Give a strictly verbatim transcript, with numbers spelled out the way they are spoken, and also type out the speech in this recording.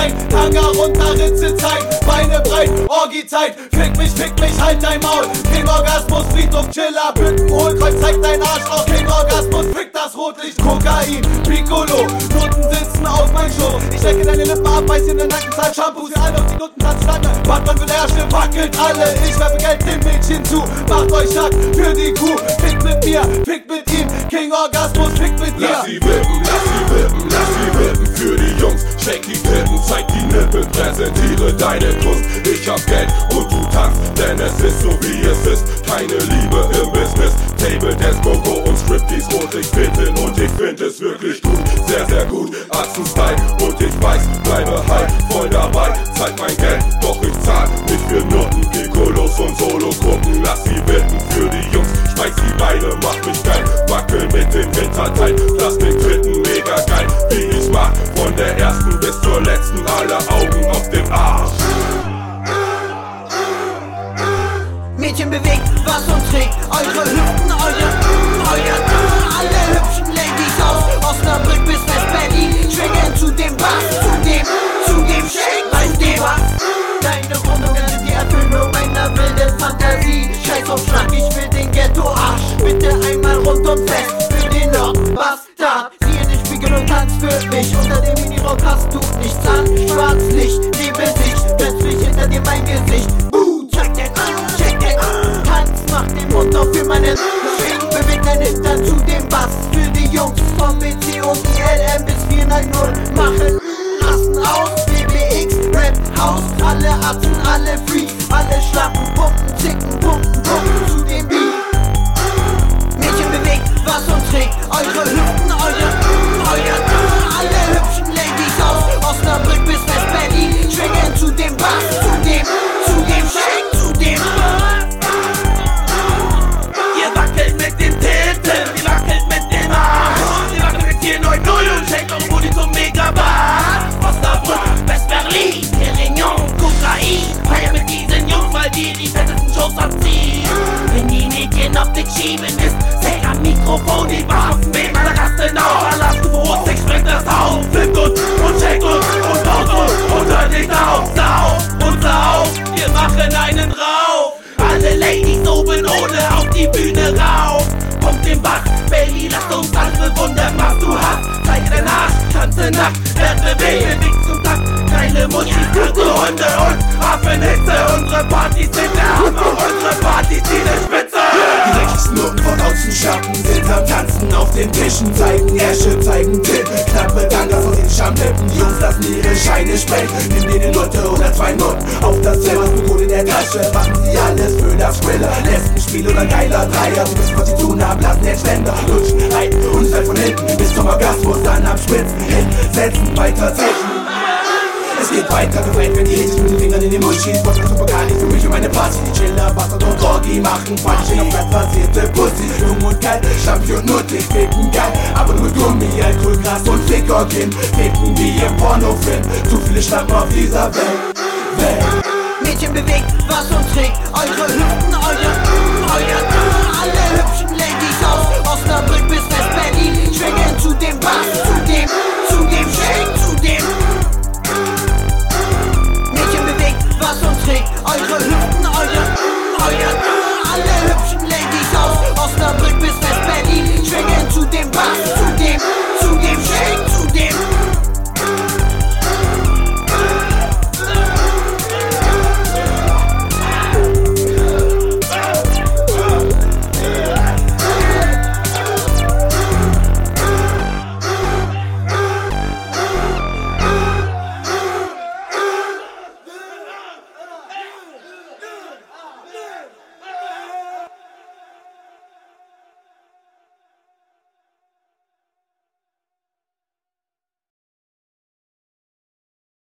rein, Tanga runter, Ritze zeigen, Beine breit, Orgi-Zeit, fick mich, fick mich, halt dein Maul. King Orgasmus, Friedhof, Chiller, Bünden, Hohlkreuz, zeig dein Arschloch. King Orgasmus, fick das Rotlicht, Kokain, Piccolo, Nutten sitzen auf mein Schoß. Ich stecke deine Lippen ab, beiß in den Nacken, zahl Shampoos, für alle auf die Nuttentanzstange. Batman will herrschen, wackelt alle, ich werfe Geld dem Mädchen zu. Macht euch nackt für die Kuh, fick mit mir, fick mit ihm, King Orgasmus, fick mit dir. Lass sie wippen, lass sie wippen, lass sie wippen für die Jungs. Shake die Titten, zeig die Nippel, präsentiere deine Kunst. Ich hab Geld und du tanzt, denn es ist so wie es ist. Keine Liebe im Business, Table Dance, Go-Go und Striptease. Rotlicht bitten und ich find es wirklich gut, sehr sehr gut. Atzen-Style und ich weiß, bleibe halt voll dabei. Zeig mein Geld, doch ich zahl nicht für Nutten. Piccolos und Solo-Gruppen, lass sie bitten für die Jungs. Schmeiß die Beine, mach mich geil, wackel mit dem Winterteil. Plastik-Tritten, mega geil, wie ich mach. Von der ersten bis zur letzten, alle Augen auf dem Arsch. Mädchen bewegt, was uns trägt, eure Hüften, eure, euer, alle hübschen Ladies aus Osnabrück bis West-Berlin, schwingen zu dem Bass, zu dem, zu dem Shake, zu dem Bass. Deine Rundungen sind die Erfüllung meiner wilden Fantasie. Scheiß auf Schlag, ich will den Ghetto-Arsch, bitte einmal rund und fest für den Nordbastard. Sieh in den Spiegel und tanz für mich, unter dem Minirock hast du nichts an. Schwarzlicht, Nebelsicht, plötzlich hinter dir mein Gesicht. Buh, check den an, check den an. Tanz, mach den Mund auf für meinen Swing, beweg dein Hintern zu dem Bass. Für die Jungs vom B C und I L M bis vier neun null machen Rassen aus, B B X, Rap, House. Alle Atzen, alle Freaks, alle Schlappen, Pumpen, Zicken, Pumpen, Pumpen zu dem Beat. Mädchen bewegt, was uns trägt, eure Hüften, eure, euer, alle hübschen Ladies aus Osnabrück bis West-Berlin, schwingen zu dem Bass, zu dem, zu dem Shake, zu dem. Ihr wackelt mit den Titten, ihr wackelt mit dem Arsch. Ihr wackelt mit vier neun null und schenkt eure Booty zum Megabass. Osnabrück, West-Berlin, Perignon, Kokain. Feier mit diesen Jungs, weil die die fettesten Shows abziehen. Wenn die Medienoptik schieben ist, zählt am Mikrofon die Waffen. Wem alle rasten auf, Alarmstufe hoch, sechs springt das auf. Flippt uns und checkt uns und baut uns und hört nicht auf. Sau und sauf, wir machen einen Rauf. Alle Ladies oben ohne auf die Bühne rauf. Pump den Bass, Baby, lass uns alle bewundern, was du hast. Zeige dein Arsch, tanze nackt, werde bewegen, bewegt zum Takt. Geile Muschis, gute Hunde und Affenhitze. Unsere Partys sind der Hammer, unsere Partys die der Spitze. Die dreckigsten Nutten von außen Schatten sind am Tanzen auf den Tischen, zeigen Ärsche, zeigen Titten, knappe Tangas aus den Schamlippen. Die Jungs lassen ihre Scheine sprechen, nimm dir eine Nutte oder zwei Nutten auf das Zimmer, hast du Kohle in der Tasche, machen sie alles für das Thriller. Lesbenspiel oder geiler Dreier, sie wissen, was sie tun haben, lassen den Ständer lutschen, reiten und es halt von hinten bis zum Orgasmus, dann am Spitzen hinsetzen, weiter zechen. Es geht weiter, befreit, wenn die Hitches mit den Fingern in den Mund schießt. Was super gar nicht für mich und meine Party. Die Chiller, Bastard und Orgi machen Party. Stehen auf basierte Pussy, jung und geil, Champion und nuttig, ficken geil. Aber nur mit Gummi, Alkohol, Gras und Fickorgin. Ficken wie im Pornofilm, zu viele Schlampen auf dieser Welt. Welt. Mädchen bewegt, was uns trägt, eure Hüften, eure